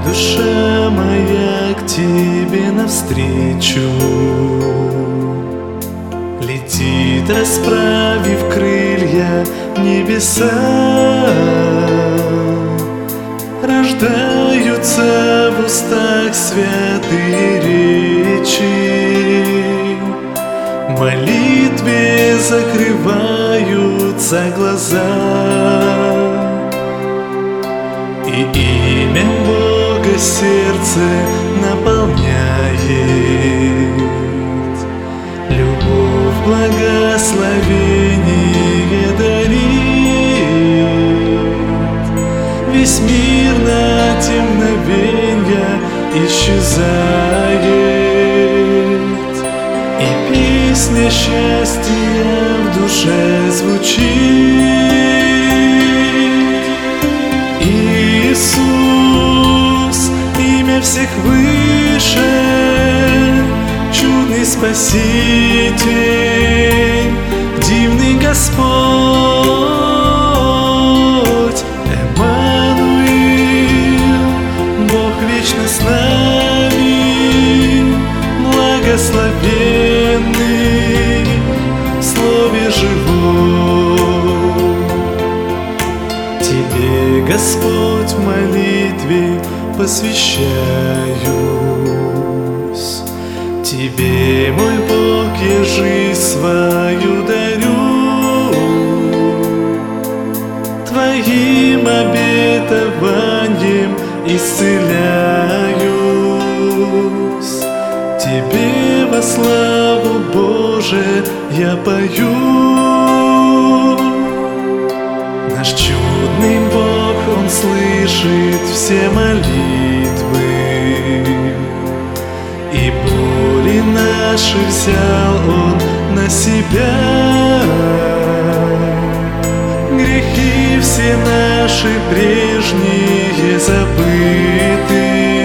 душа моя к тебе навстречу летит, расправив крылья в небеса. Рождаются в устах святые речи, в молитве закрываются глаза, и имя Бога сердце наполняет. Любовь, благословение дарит. Весь мир на те мгновенья исчезает, и песня счастья в душе звучит. Иисус, имя всех выше, чудный Спаситель, дивный Господь, Эммануил, Бог вечно с нами, благословенный в слове живом. Тебе, Господь, в молитве посвящаюсь, Тебе, мой Бог, я жизнь свою дарю. Твоим обетованием исцеляюсь, Тебе во славу, Боже, я пою. Наш чудный Бог, Он слышит все молитвы, и боли наши взял Он на себя. Грехи все наши прежние забыты,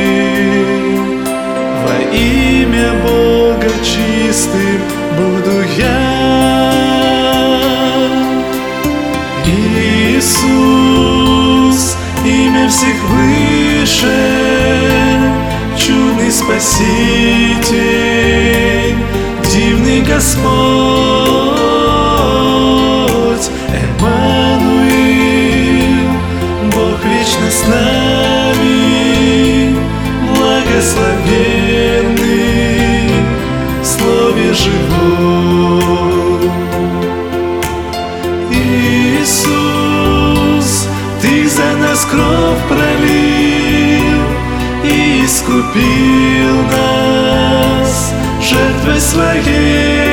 во имя Бога чистым буду я. Иисус, имя всех выше, чудный Спаситель, дивный Господь, Эммануил, Бог вечно с нами, благословенный в слове живом. Иисус, Ты за нас кровь пролил и искупил нас жертвой Своей.